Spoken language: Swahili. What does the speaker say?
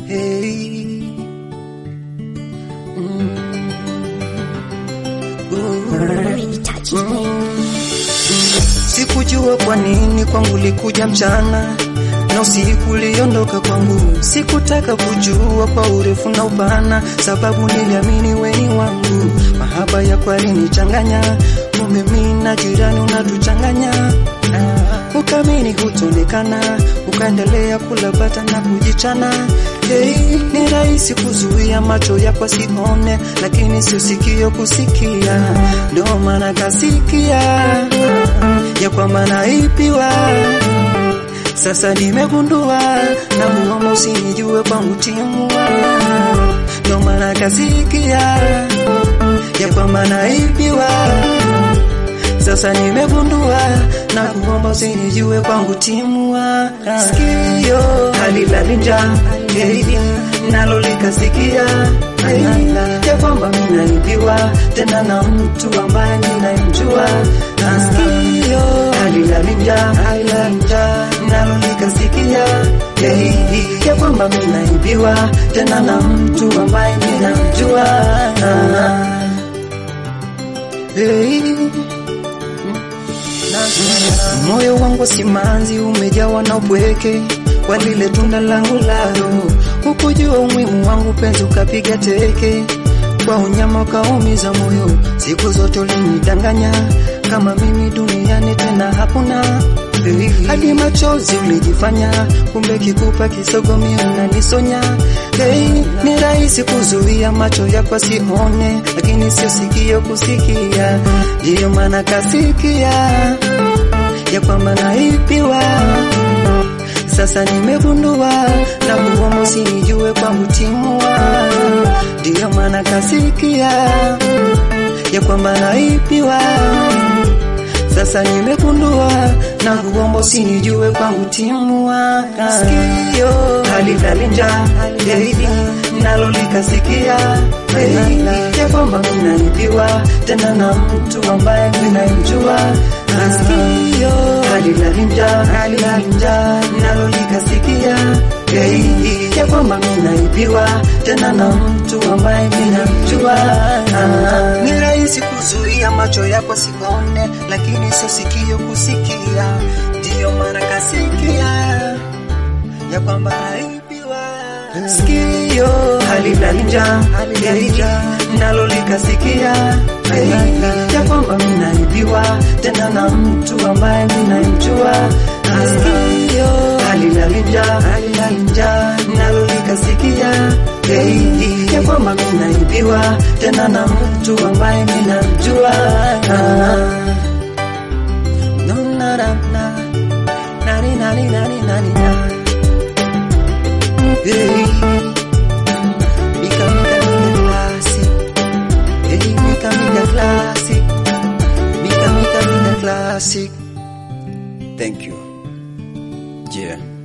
Hey. Sikujua kwa nini kwangu likuja mchana na usiku uliondoka kwangu. Sikutaka kujua kwa urefu na upana, sababu niliamini weni wangu. Mahaba ya kweli nichanganya, kumbe mimi na jirani unatuchanganya. Ukamini hutonekana, ukaendelea kula bata na kujichana. Hey, ni rahisi kuzuia macho yako sione, lakini sio sikio kusikia. Ndio maana kasikia ya kwamba naibiwa. Sasa nimegundua na kuomba usinijue kwangu timua. Ndio maana kasikia ya kwamba naibiwa. Sasa nimegundua na kuomba usinijue kwangu timua. Sikio halilali njaa, nalo likasikia ya kwamba mimi naibiwa, tena na mtu ambaye ninamjua. Sikio halilali njaa, nalo likasikia ya kwamba mimi naibiwa, tena na mtu ambaye ninamjua. Moyo wangu simanzi umejawa na upweke kwa lile tunda langu la roho. Hukujua umuhimu wangu penzi ukapiga teke, kwa unyama ukaumiza moyo. Siku zote ulinidanganya kama mimi duniani tena hakuna. Hadi machozi ulijifanya, kumbe kikupa kisogomi unanisonya. Hey, ni rahisi kuzuia macho yako sione, lakini sio sikio kusikia. Ndio maana kasikia ya kwamba naibiwa. Sasa nimegundua na kuomba usinijue kwangu timua. Ndio maana kasikia ya kwamba naibiwa. Sasa nimegundua na kuomba usinijue kwangu timua. Sikio halilali njaa, nalo likasikia ya kwamba mimi naibiwa, tena na mtu ambaye ninamjua. Sikio halilali njaa, nalo likasikia ya kwamba mimi naibiwa, tena na mtu ambaye ninamjua. Ni rahisi kuzuia macho yako sione, lakini sio sikio kusikia. Ndio maana kasikia ya kwamba naibiwa. Sikio halilali njaa, nalo likasikia ya kwamba mimi naibiwa, tena na mtu ambaye ninamjua. Sikio halilali njaa, nalo likasikia ya kwamba mimi naibiwa, tena na mtu ambaye ninamjua. Mika classic. Thank you. Yeah.